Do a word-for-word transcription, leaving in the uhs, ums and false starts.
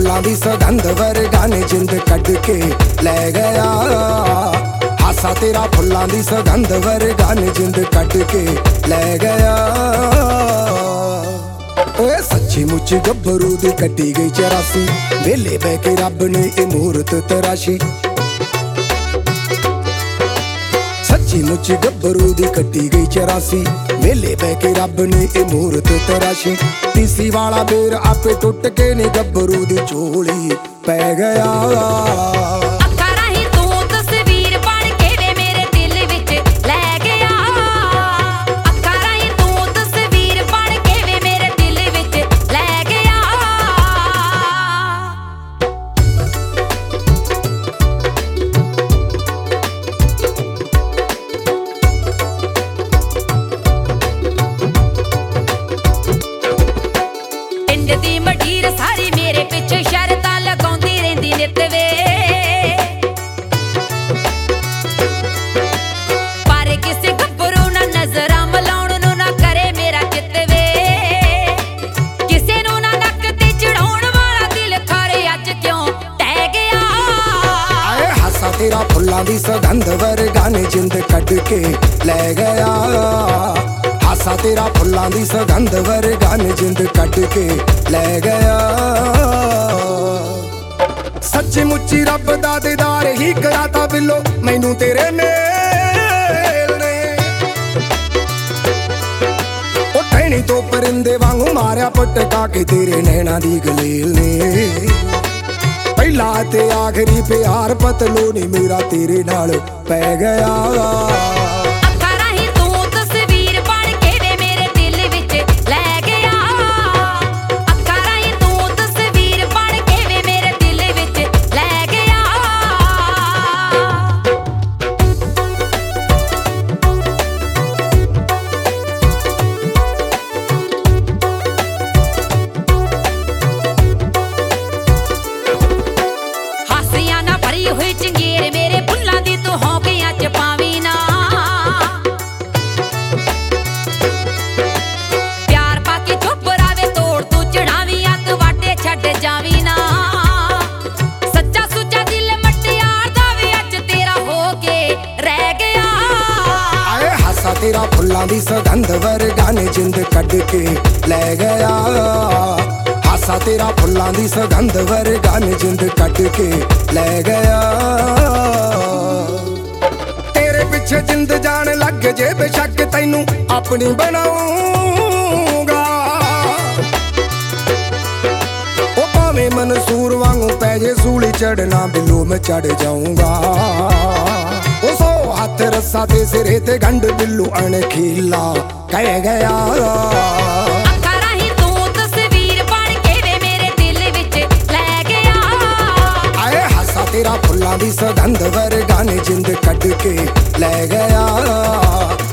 फुल्लां दी सगंध वर्गा ने जिंद कढ के लै गया। हासा तेरा फुल्लां दी सगंध वर्गा ने जिंद कढ के लै गया। ओए सच्ची मुच्ची गब्बरू दी कटी गई चौरासी, वेले बह के रब ने ए मूरत तराशी। सच्ची मुच्ची गब्बरू दी कटी गई चौरासी, वेले बह के रब ने ए मूरत तराशी। तीसी वाला बेर आपे टुट के ने गब्बरू दी झोली पै गया। दी मडीर सारी मेरे पिछे शरतां लगाउंदी रहिंदी नित वे, पर किसे गब्बरू ना नजरां मिलाउण नूं ना करे मेरा चित वे। किसे नूं ना नक ते चढ़ाउण वाला दिल खारे अज क्यों टह गया। आए हासा तेरा फुल्लां दी सगंध वर्गा ने जिंद कढ के लै गया। हासा तेरा फुल्लां दी सगंध वर्गा ने जिंद कढ के लै गया। सच्ची मुच्ची रब दा दीदार ही कराता बिलो मैनू तेरे मेल ने। ओ टहनी तो परिंदे वांगू मारिया पटका के तेरे नैना दी गलेल ने। पहला ते आखिरी प्यार पतलो नी मेरा तेरे नाल पै गया। हुई चंगेर मेरे फुल्लां दी तू हौकियां च पावी ना। प्यार पाके चुप रावे तोड़ तू चढ़ावी अत वाटे छड्ड जावी ना। सच्चा सुच्चा दिल मटियार दा वी अज तेरा हो के रह गया। आए हासा तेरा फुल्लां दी सगंध वर्गा ने जिंद कढ के लै गया। हासा तेरा फुल्लां दी सगंध वर्गा ने जिंद कढ के लै गया। तेरे पिछे जिंद जान लग जे बेशक तैनू अपनी बनाऊंगा। ओ भावें मंसूर वांगू पै जे सूली चढ़ना बिलो मैं चढ़ जाऊंगा। ओ सौ हाथ रस्सा ते सिरे ते गंढ बिल्लू अणखीला कह गया। तेरा फुल्लां दी सगंध वर्गा ने जिंद कढ के लै गया।